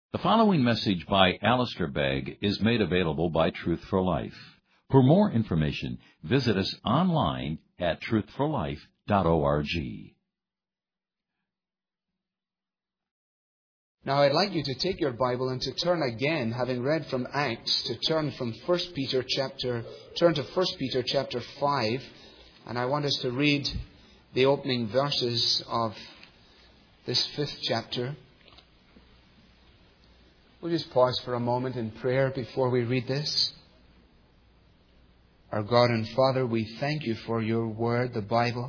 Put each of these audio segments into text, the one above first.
The following message by Alistair Begg is made available by Truth for Life. For more information, visit us online at truthforlife.org. Now I'd like you to take your Bible and to turn again, having read from Acts, to turn to 1 Peter chapter 5, and I want us to read the opening verses of this 5th chapter. We'll just pause for a moment in prayer before we read this. Our God and Father, we thank you for your word, the Bible.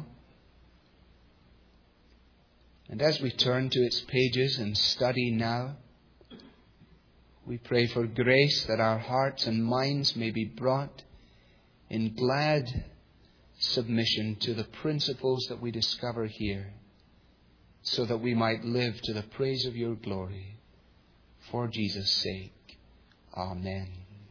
And as we turn to its pages and study now, we pray for grace that our hearts and minds may be brought in glad submission to the principles that we discover here, so that we might live to the praise of your glory. For Jesus' sake. Amen.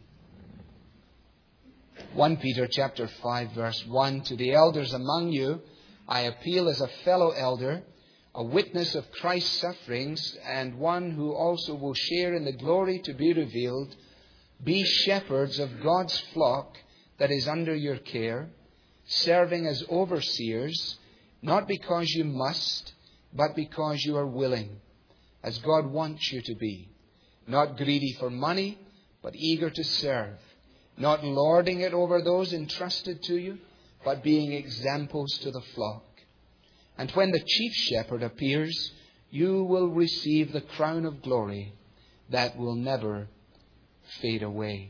1 Peter chapter 5 verse 1. To the elders among you, I appeal as a fellow elder, a witness of Christ's sufferings, and one who also will share in the glory to be revealed. Be shepherds of God's flock that is under your care, serving as overseers, not because you must, but because you are willing, as God wants you to be. Not greedy for money, but eager to serve. Not lording it over those entrusted to you, but being examples to the flock. And when the chief shepherd appears, you will receive the crown of glory that will never fade away.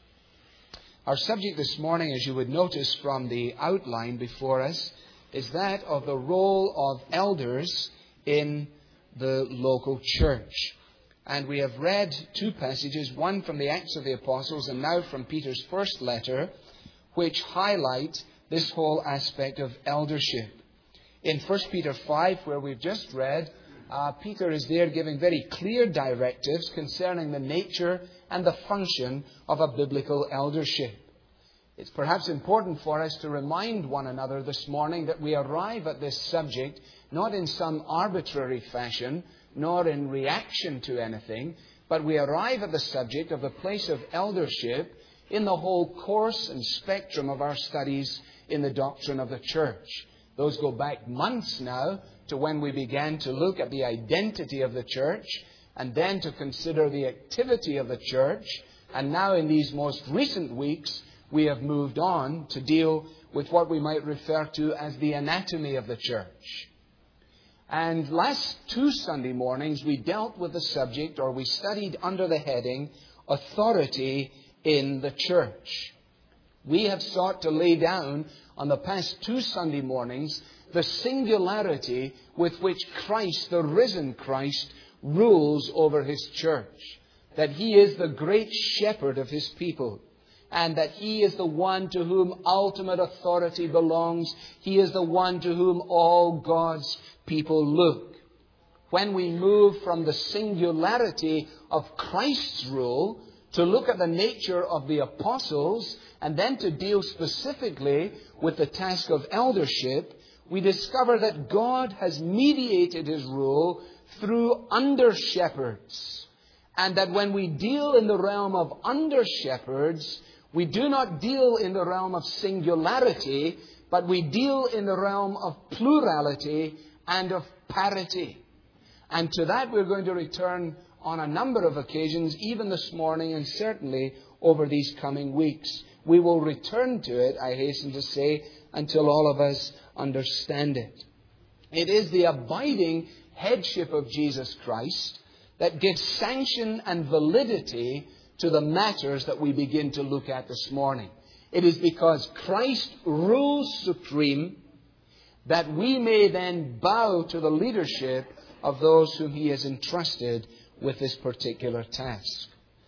Our subject this morning, as you would notice from the outline before us, is that of the role of elders in the local church. And we have read two passages, one from the Acts of the Apostles and now from Peter's first letter, which highlight this whole aspect of eldership. In 1 Peter 5, where we've just read, Peter is there giving very clear directives concerning the nature and the function of a biblical eldership. It's perhaps important for us to remind one another this morning that we arrive at this subject not in some arbitrary fashion, nor in reaction to anything, but we arrive at the subject of the place of eldership in the whole course and spectrum of our studies in the doctrine of the church. Those go back months now to when we began to look at the identity of the church, and then to consider the activity of the church. And now in these most recent weeks, we have moved on to deal with what we might refer to as the anatomy of the church. And last two Sunday mornings, we dealt with the subject, or we studied under the heading, authority in the church. We have sought to lay down on the past two Sunday mornings the singularity with which Christ, the risen Christ, rules over His church. That He is the great shepherd of His people. And that He is the one to whom ultimate authority belongs. He is the one to whom all God's people look. When we move from the singularity of Christ's rule to look at the nature of the apostles, and then to deal specifically with the task of eldership, we discover that God has mediated His rule through under-shepherds. And that when we deal in the realm of under-shepherds, we do not deal in the realm of singularity, but we deal in the realm of plurality and of parity. And to that we're going to return on a number of occasions, even this morning and certainly over these coming weeks. We will return to it, I hasten to say, until all of us understand it. It is the abiding headship of Jesus Christ that gives sanction and validity to the matters that we begin to look at this morning. It is because Christ rules supreme that we may then bow to the leadership of those whom He has entrusted with this particular task.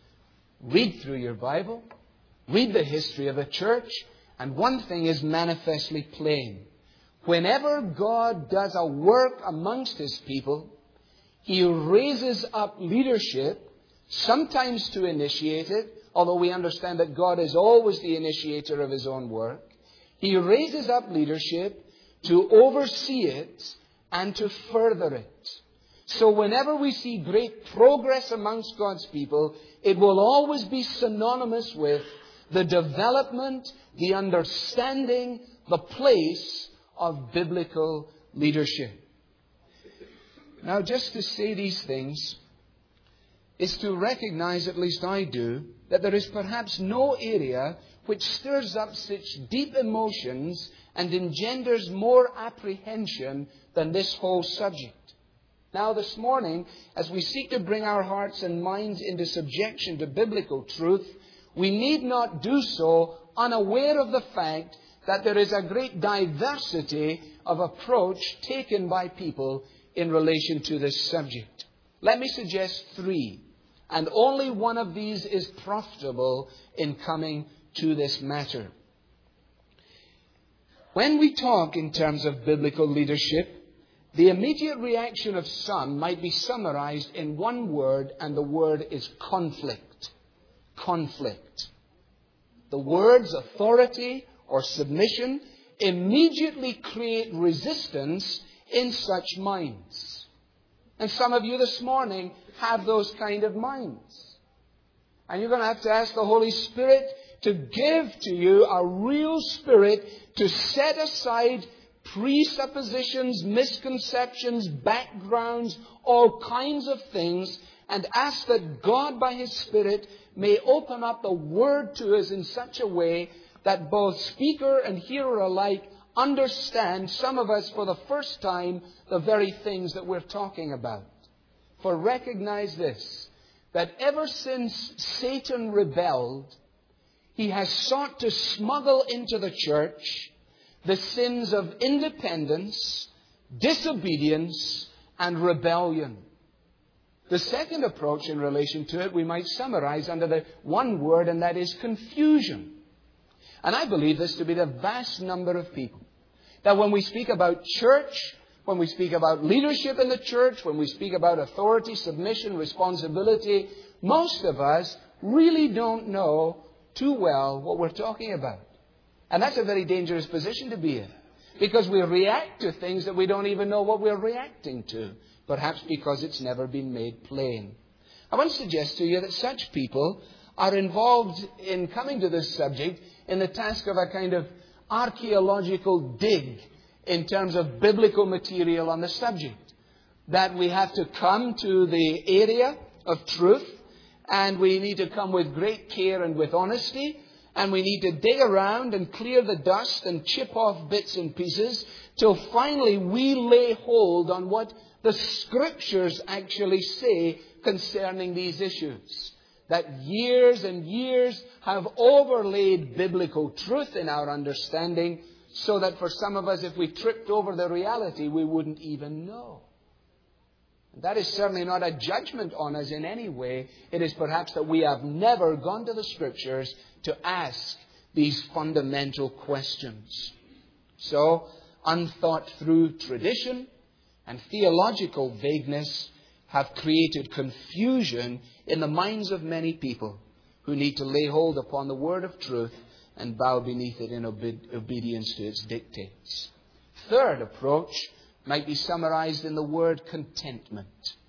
Read through your Bible, read the history of the church, and one thing is manifestly plain. Whenever God does a work amongst His people, He raises up leadership, sometimes to initiate it, although we understand that God is always the initiator of His own work. He raises up leadership to oversee it and to further it. So whenever we see great progress amongst God's people, it will always be synonymous with the development, the understanding, the place of biblical leadership. Now, just to say these things is to recognize, at least I do, that there is perhaps no area which stirs up such deep emotions and engenders more apprehension than this whole subject. Now, this morning, as we seek to bring our hearts and minds into subjection to biblical truth, we need not do so unaware of the fact that there is a great diversity of approach taken by people in relation to this subject. Let me suggest 3, and only one of these is profitable in coming to this matter. When we talk in terms of biblical leadership, the immediate reaction of some might be summarized in one word, and the word is conflict. Conflict. The words authority or submission immediately create resistance in such minds. And some of you this morning have those kind of minds. And you're going to ask the Holy Spirit to give to you a real spirit to set aside presuppositions, misconceptions, backgrounds, all kinds of things, and ask that God by His Spirit may open up the Word to us in such a way that both speaker and hearer alike understand, some of us for the first time, the very things that we're talking about. For recognize this, that ever since Satan rebelled, he has sought to smuggle into the church the sins of independence, disobedience, and rebellion. The second approach in relation to it we might summarize under the one word, and that is confusion. And I believe this to be the vast number of people. That when we speak about church, when we speak about leadership in the church, when we speak about authority, submission, responsibility, most of us really don't know too well what we're talking about. And that's a very dangerous position to be in. Because we react to things that we don't even know what we're reacting to. Perhaps because it's never been made plain. I want to suggest to you that such people are involved in coming to this subject in the task of a kind of archaeological dig in terms of biblical material on the subject. That we have to come to the area of truth, and we need to come with great care and with honesty, and we need to dig around and clear the dust and chip off bits and pieces till finally we lay hold on what the Scriptures actually say concerning these issues. That years and years have overlaid biblical truth in our understanding, so that for some of us, if we tripped over the reality, we wouldn't even know. That is certainly not a judgment on us in any way. It is perhaps that we have never gone to the Scriptures to ask these fundamental questions. So, unthought through tradition and theological vagueness have created confusion in the minds of many people who need to lay hold upon the word of truth and bow beneath it in obedience to its dictates. Third approach might be summarized in the word contentment.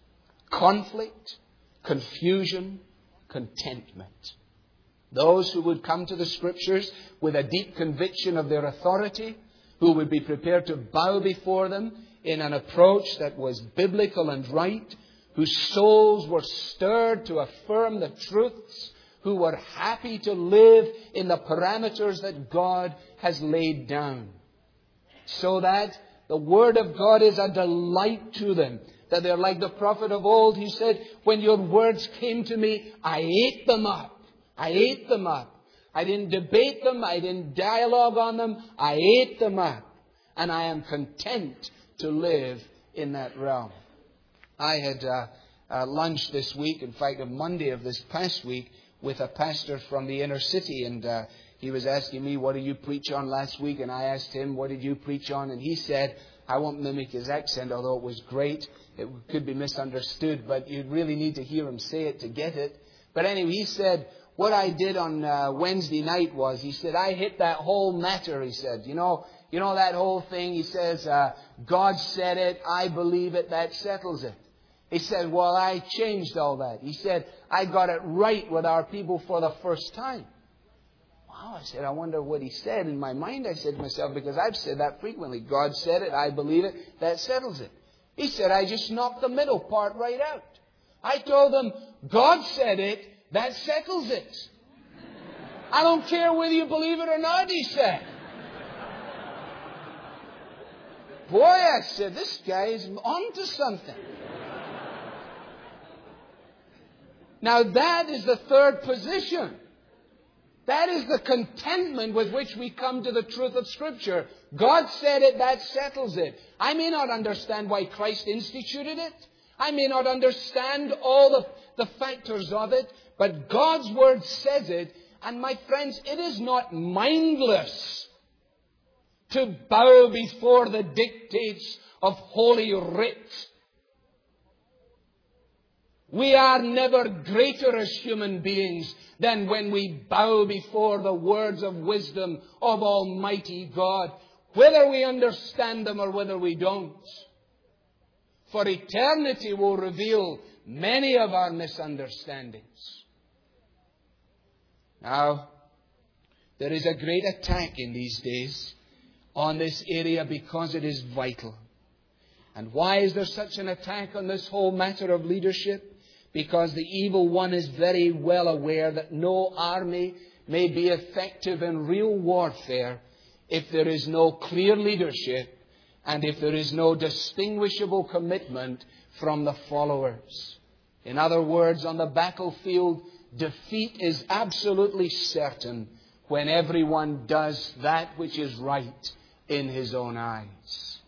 Conflict, confusion, contentment. Those who would come to the Scriptures with a deep conviction of their authority, who would be prepared to bow before them in an approach that was biblical and right, whose souls were stirred to affirm the truths, who were happy to live in the parameters that God has laid down. So that the Word of God is a delight to them. That they're like the prophet of old who said, when your words came to me, I ate them up. I ate them up. I didn't debate them. I didn't dialogue on them. I ate them up. And I am content to live in that realm. I had lunch this week, in fact, on Monday of this past week, with a pastor from the inner city. And he was asking me, what did you preach on last week? And I asked him, what did you preach on? And he said, I won't mimic his accent, although it was great. It could be misunderstood, but you'd really need to hear him say it to get it. But anyway, he said, what I did on Wednesday night was, he said, I hit that whole matter, he said. You know that whole thing, he says, God said it, I believe it, that settles it. He said, well, I changed all that. He said, I got it right with our people for the first time. Wow, I said, I wonder what he said. In my mind, I said to myself, because I've said that frequently. God said it, I believe it, that settles it. He said, I just knocked the middle part right out. I told him, God said it, that settles it. I don't care whether you believe it or not, he said. Boy, I said, this guy is on to something. Now that is the third position. That is the contentment with which we come to the truth of Scripture. God said it, that settles it. I may not understand why Christ instituted it. I may not understand all the factors of it. But God's Word says it. And my friends, it is not mindless to bow before the dictates of Holy Writ. We are never greater as human beings than when we bow before the words of wisdom of Almighty God, whether we understand them or whether we don't. For eternity will reveal many of our misunderstandings. Now, there is a great attack in these days on this area because it is vital. And why is there such an attack on this whole matter of leadership? Because the evil one is very well aware that no army may be effective in real warfare if there is no clear leadership and if there is no distinguishable commitment from the followers. In other words, on the battlefield, defeat is absolutely certain when everyone does that which is right in his own eyes.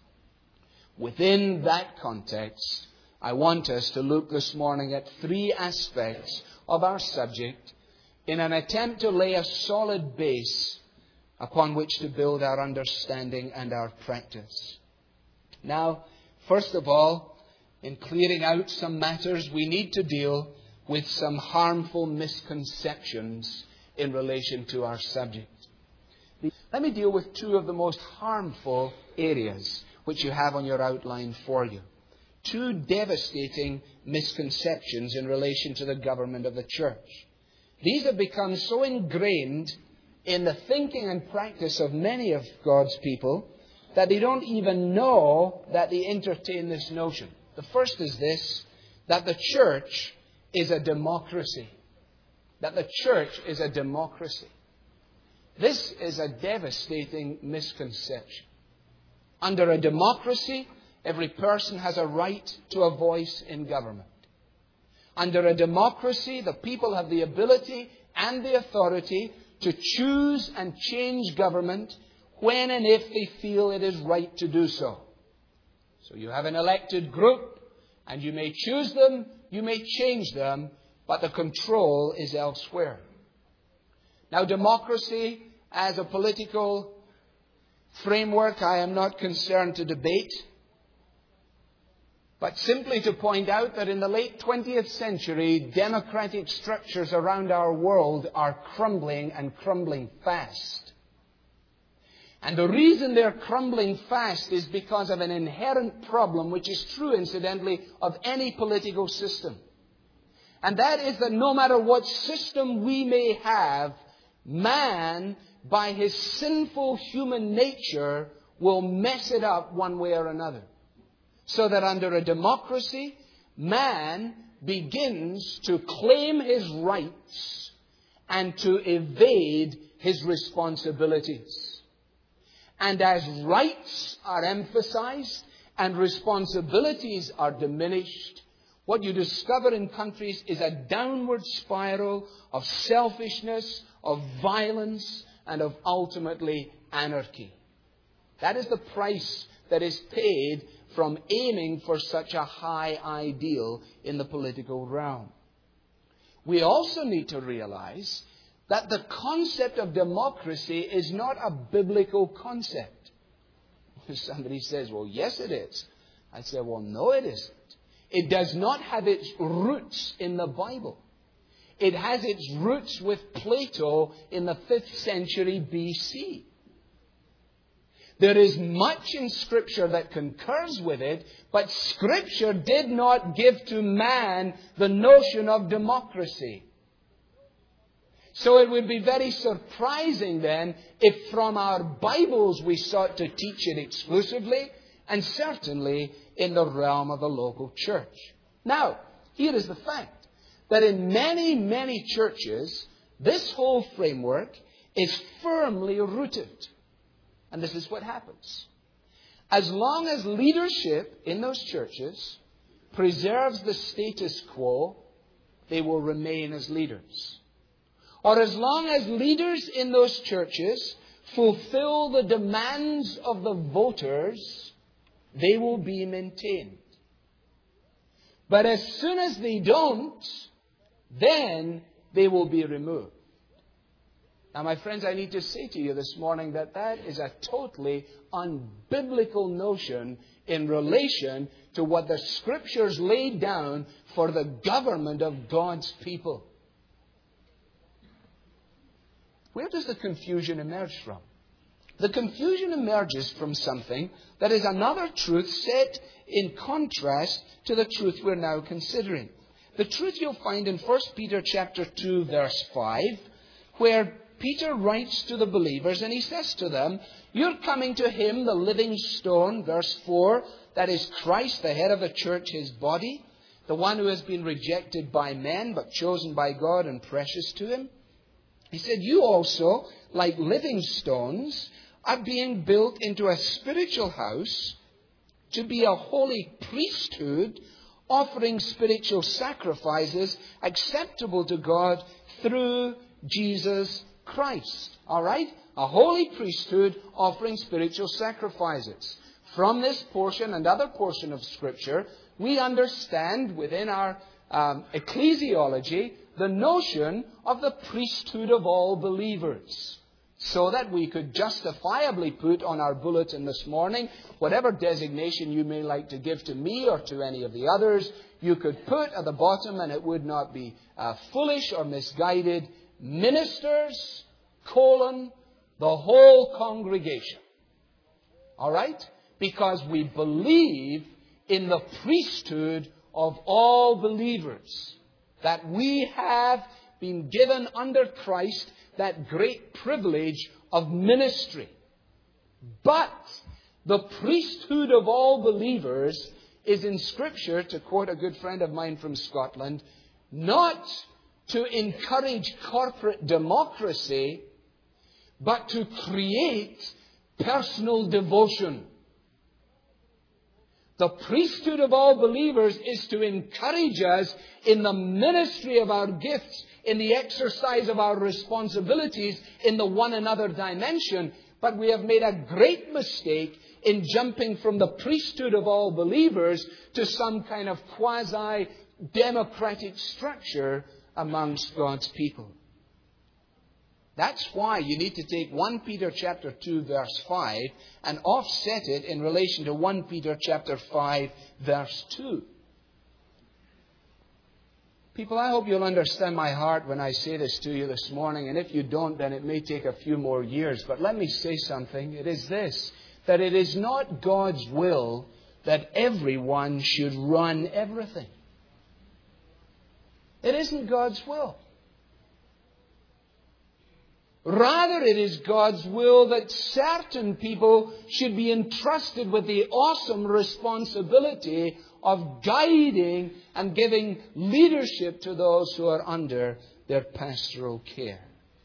Within that context, I want us to look this morning at three aspects of our subject in an attempt to lay a solid base upon which to build our understanding and our practice. Now, first of all, in clearing out some matters, we need to deal with some harmful misconceptions in relation to our subject. Let me deal with two of the most harmful areas which you have on your outline for you. Two devastating misconceptions in relation to the government of the church. These have become so ingrained in the thinking and practice of many of God's people that they don't even know that they entertain this notion. The first is this, that the church is a democracy. That the church is a democracy. This is a devastating misconception. Under a democracy, every person has a right to a voice in government. Under a democracy, the people have the ability and the authority to choose and change government when and if they feel it is right to do so. So you have an elected group, and you may choose them, you may change them, but the control is elsewhere. Now, democracy as a political framework, I am not concerned to debate, but simply to point out that in the late 20th century, democratic structures around our world are crumbling and crumbling fast. And the reason they're crumbling fast is because of an inherent problem, which is true, incidentally, of any political system. And that is that no matter what system we may have, man, by his sinful human nature, will mess it up one way or another. So that under a democracy, man begins to claim his rights and to evade his responsibilities. And as rights are emphasized and responsibilities are diminished, what you discover in countries is a downward spiral of selfishness, of violence, and of ultimately anarchy. That is the price that is paid from aiming for such a high ideal in the political realm. We also need to realize that the concept of democracy is not a biblical concept. Somebody says, well, yes it is. I say, well, no it isn't. It does not have its roots in the Bible. It has its roots with Plato in the 5th century BC. There is much in Scripture that concurs with it, but Scripture did not give to man the notion of democracy. So it would be very surprising then if from our Bibles we sought to teach it exclusively, and certainly in the realm of the local church. Now, here is the fact that in many, many churches, this whole framework is firmly rooted. And this is what happens. As long as leadership in those churches preserves the status quo, they will remain as leaders. Or as long as leaders in those churches fulfill the demands of the voters, they will be maintained. But as soon as they don't, then they will be removed. Now, my friends, I need to say to you this morning that that is a totally unbiblical notion in relation to what the Scriptures laid down for the government of God's people. Where does the confusion emerge from? The confusion emerges from something that is another truth set in contrast to the truth we're now considering. The truth you'll find in 1 Peter chapter 2, verse 5, where Peter writes to the believers and he says to them, you're coming to Him, the living stone, verse 4, that is Christ, the head of the church, His body, the one who has been rejected by men but chosen by God and precious to Him. He said, you also, like living stones, are being built into a spiritual house to be a holy priesthood, offering spiritual sacrifices acceptable to God through Jesus Christ. All right? A holy priesthood offering spiritual sacrifices. From this portion and other portion of Scripture, we understand within our ecclesiology the notion of the priesthood of all believers. So that we could justifiably put on our bulletin this morning, whatever designation you may like to give to me or to any of the others, you could put at the bottom, and it would not be foolish or misguided, ministers, the whole congregation. All right? Because we believe in the priesthood of all believers. That we have been given under Christ that great privilege of ministry. But the priesthood of all believers is in Scripture, to quote a good friend of mine from Scotland, not to encourage corporate democracy, but to create personal devotion. The priesthood of all believers is to encourage us in the ministry of our gifts, in the exercise of our responsibilities in the one another dimension. But we have made a great mistake in jumping from the priesthood of all believers to some kind of quasi-democratic structure amongst God's people. That's why you need to take 1 Peter chapter 2 verse 5 and offset it in relation to 1 Peter chapter 5 verse 2. People, I hope you'll understand my heart when I say this to you this morning. And if you don't, then it may take a few more years. But let me say something. It is this, that it is not God's will that everyone should run everything. It isn't God's will. Rather, it is God's will that certain people should be entrusted with the awesome responsibility of guiding and giving leadership to those who are under their pastoral care.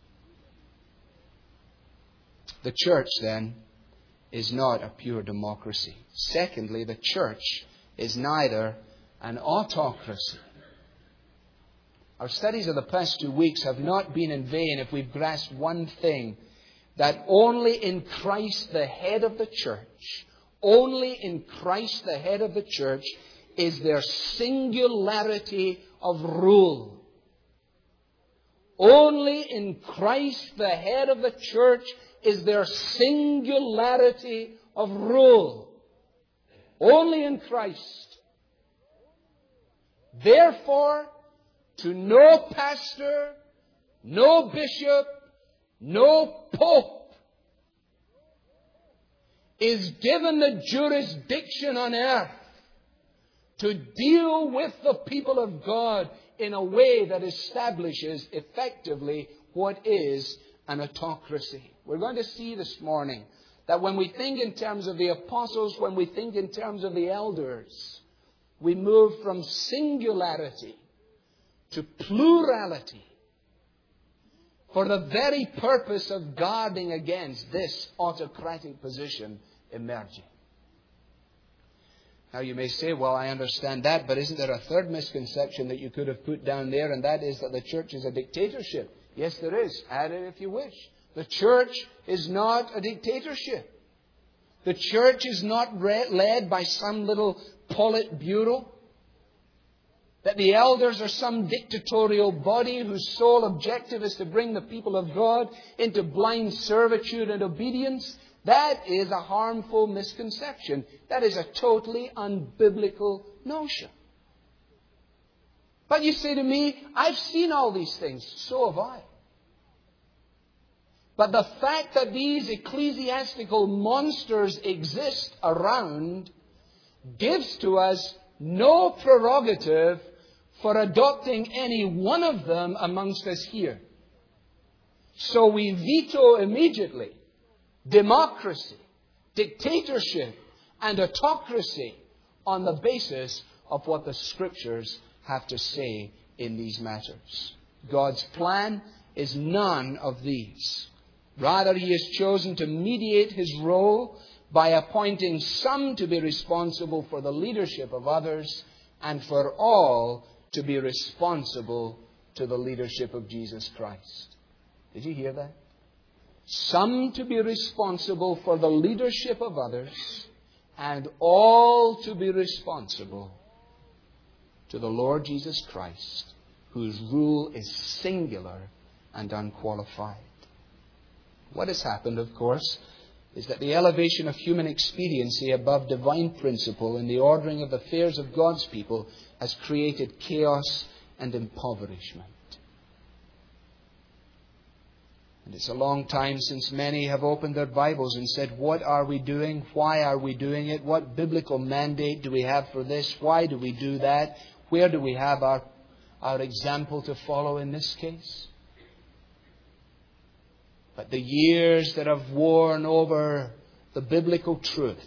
The church, then, is not a pure democracy. Secondly, the church is neither an autocracy. Our studies of the past 2 weeks have not been in vain if we've grasped one thing, that only in Christ, the head of the church, only in Christ, the head of the church, is there singularity of rule. Only in Christ, the head of the church, is there singularity of rule. Only in Christ. Therefore, to no pastor, no bishop, no pope is given the jurisdiction on earth to deal with the people of God in a way that establishes effectively what is an autocracy. We're going to see this morning that when we think in terms of the apostles, when we think in terms of the elders, we move from singularity to plurality for the very purpose of guarding against this autocratic position emerging. Now you may say, well, I understand that, but isn't there a third misconception that you could have put down there, and that is that the church is a dictatorship? Yes, there is. Add it if you wish. The church is not a dictatorship. The church is not led by some little politburo. That the elders are some dictatorial body whose sole objective is to bring the people of God into blind servitude and obedience. That is a harmful misconception. That is a totally unbiblical notion. But you say to me, I've seen all these things. So have I. But the fact that these ecclesiastical monsters exist around gives to us no prerogative for adopting any one of them amongst us here. So we veto immediately democracy, dictatorship, and autocracy on the basis of what the Scriptures have to say in these matters. God's plan is none of these. Rather, He has chosen to mediate His role by appointing some to be responsible for the leadership of others and for all to be responsible to the leadership of Jesus Christ. Did you hear that? Some to be responsible for the leadership of others and all to be responsible to the Lord Jesus Christ, whose rule is singular and unqualified. What has happened, of course, is that the elevation of human expediency above divine principle in the ordering of the affairs of God's people has created chaos and impoverishment. And it's a long time since many have opened their Bibles and said, what are we doing? Why are we doing it? What biblical mandate do we have for this? Why do we do that? Where do we have our example to follow in this case? But the years that have worn over the biblical truth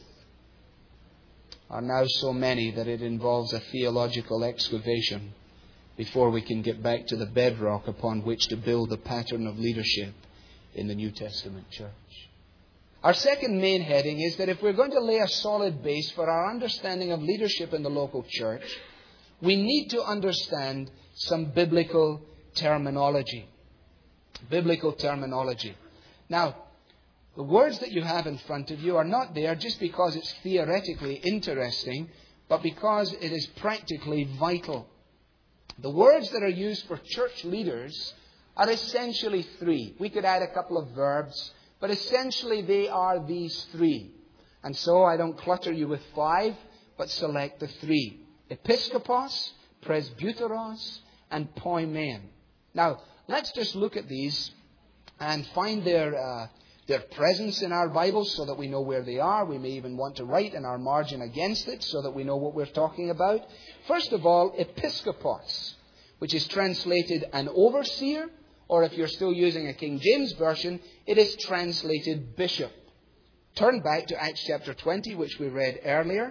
are now so many that it involves a theological excavation before we can get back to the bedrock upon which to build the pattern of leadership in the New Testament church. Our second main heading is that if we're going to lay a solid base for our understanding of leadership in the local church, we need to understand some biblical terminology. Biblical terminology. Now, the words that you have in front of you are not there just because it's theoretically interesting, but because it is practically vital. The words that are used for church leaders are essentially three. We could add a couple of verbs, but essentially they are these three. And so I don't clutter you with five, but select the three. Episkopos, presbyteros, and poimen. Now, let's just look at these and find their presence in our Bibles so that we know where they are. We may even want to write in our margin against it so that we know what we're talking about. First of all, episkopos, which is translated an overseer, or if you're still using a King James Version, it is translated bishop. Turn back to Acts chapter 20, which we read earlier,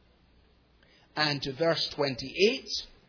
and to verse 28.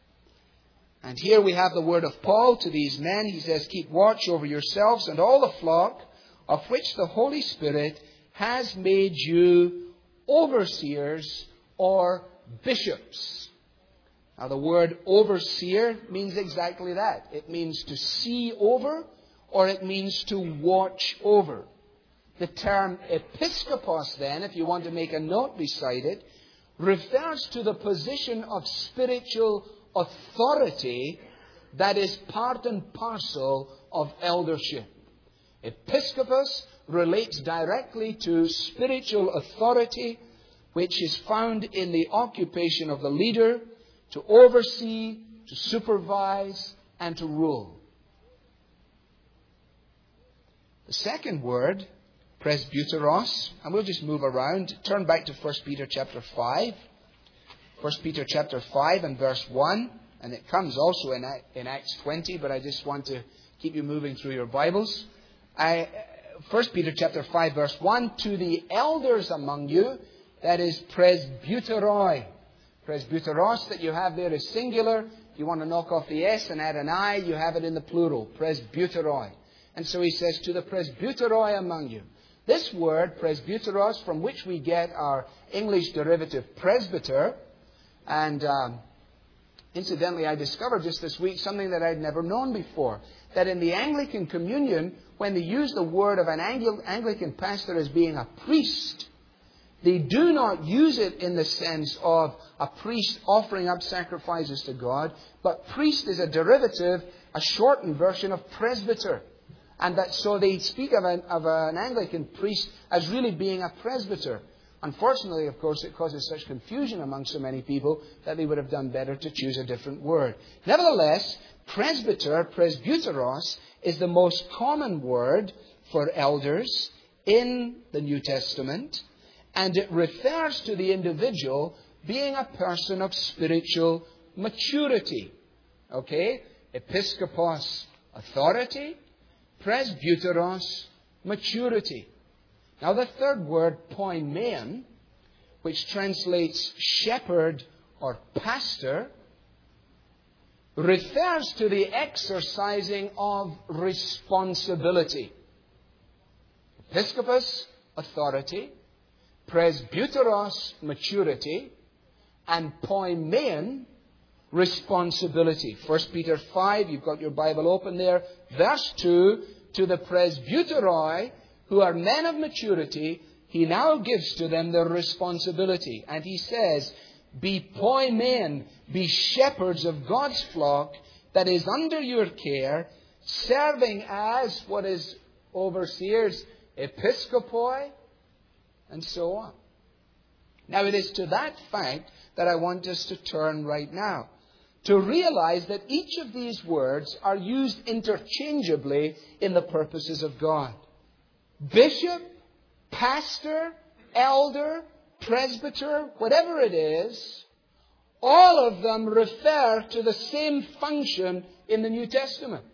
And here we have the word of Paul to these men. He says, keep watch over yourselves and all the flock of which the Holy Spirit has made you overseers or bishops. Now the word overseer means exactly that. It means to see over, or it means to watch over. The term episkopos then, if you want to make a note beside it, refers to the position of spiritual authority that is part and parcel of eldership. Episkopos relates directly to spiritual authority, which is found in the occupation of the leader to oversee, to supervise, and to rule. The second word, presbyteros. And we'll just move around. Turn back to 1 Peter chapter 5. 1 Peter chapter 5 and verse 1. And it comes also in Acts 20, but I just want to keep you moving through your Bibles. 1 Peter chapter 5 verse 1. To the elders among you, that is presbyteroi. Presbyteros that you have there is singular. If you want to knock off the S and add an I, you have it in the plural. Presbyteroi. And so he says, to the presbyteroi among you. This word, presbyteros, from which we get our English derivative presbyter. And incidentally, I discovered just this week something that I'd never known before. That in the Anglican communion, when they use the word of an Anglican pastor as being a priest, they do not use it in the sense of a priest offering up sacrifices to God, but priest is a derivative, a shortened version of presbyter. And so they speak of an Anglican priest as really being a presbyter. Unfortunately, of course, it causes such confusion among so many people that they would have done better to choose a different word. Nevertheless, presbyter, presbyteros, is the most common word for elders in the New Testament. And it refers to the individual being a person of spiritual maturity. Okay? Episkopos, authority. Presbyteros, maturity. Now the third word, poimen, which translates shepherd or pastor, refers to the exercising of responsibility. Episkopos, authority. Presbyteros, maturity. And poimen, responsibility. 1 Peter 5, you've got your Bible open there. Verse 2, to the presbyteroi, who are men of maturity, he now gives to them their responsibility. And he says, be poimen, be shepherds of God's flock that is under your care, serving as what is overseers, episkopoi, and so on. Now it is to that fact that I want us to turn right now. To realize that each of these words are used interchangeably in the purposes of God. Bishop, pastor, elder, presbyter, whatever it is, all of them refer to the same function in the New Testament.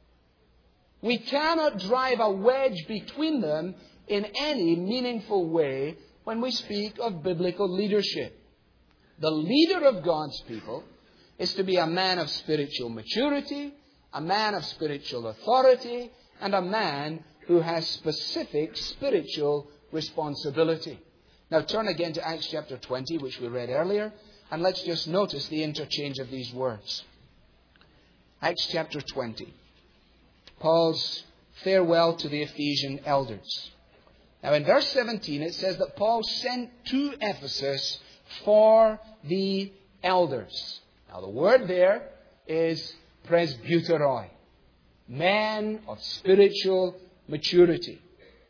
We cannot drive a wedge between them in any meaningful way when we speak of biblical leadership. The leader of God's people is to be a man of spiritual maturity, a man of spiritual authority, and a man who has specific spiritual responsibility. Now turn again to Acts chapter 20, which we read earlier, and let's just notice the interchange of these words. Acts chapter 20. Paul's farewell to the Ephesian elders. Now in verse 17 it says that Paul sent to Ephesus for the elders. Now the word there is presbyteroi, men of spiritual maturity.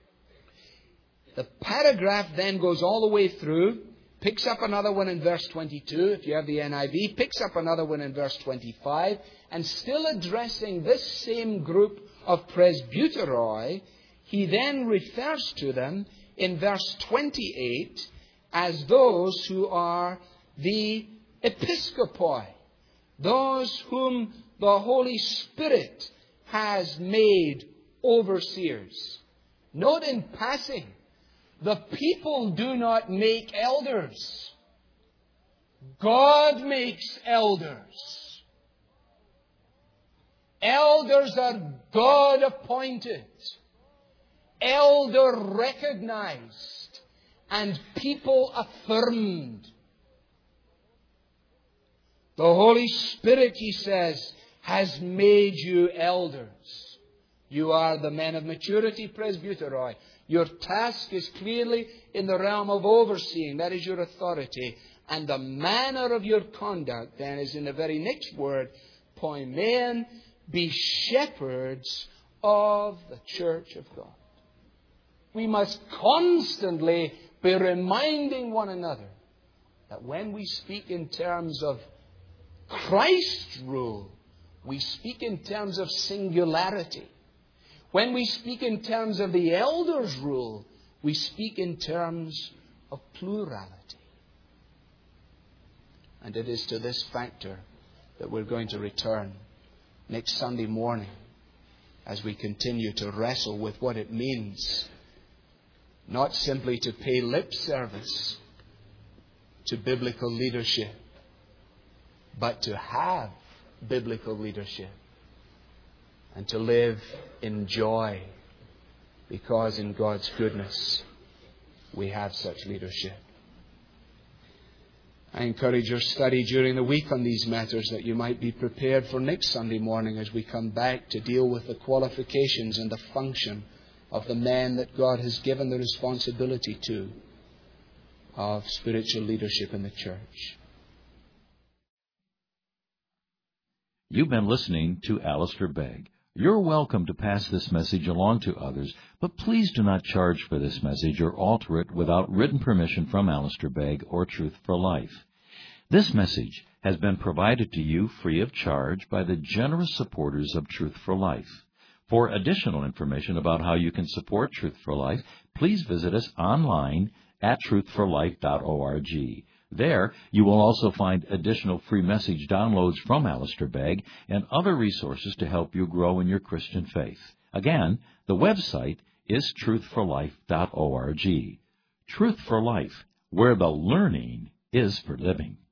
The paragraph then goes all the way through, picks up another one in verse 22, if you have the NIV, picks up another one in verse 25, and still addressing this same group of presbyteroi, he then refers to them in verse 28 as those who are the episkopoi, those whom the Holy Spirit has made overseers. Note in passing, the people do not make elders. God makes elders. Elders are God appointed, elder recognized, and people affirmed. The Holy Spirit, he says, has made you elders. You are the men of maturity, presbyteroi. Your task is clearly in the realm of overseeing. That is your authority. And the manner of your conduct, then, is in the very next word, poimen, be shepherds of the church of God. We must constantly be reminding one another that when we speak in terms of Christ's rule, we speak in terms of singularity. When we speak in terms of the elders' rule, we speak in terms of plurality. And it is to this factor that we're going to return next Sunday morning as we continue to wrestle with what it means not simply to pay lip service to biblical leadership, but to have biblical leadership and to live in joy, because in God's goodness we have such leadership. I encourage your study during the week on these matters, that you might be prepared for next Sunday morning as we come back to deal with the qualifications and the function of the men that God has given the responsibility to of spiritual leadership in the church. You've been listening to Alistair Begg. You're welcome to pass this message along to others, but please do not charge for this message or alter it without written permission from Alistair Begg or Truth for Life. This message has been provided to you free of charge by the generous supporters of Truth for Life. For additional information about how you can support Truth for Life, please visit us online at truthforlife.org. There, you will also find additional free message downloads from Alistair Begg and other resources to help you grow in your Christian faith. Again, the website is truthforlife.org. Truth for Life, where the learning is for living.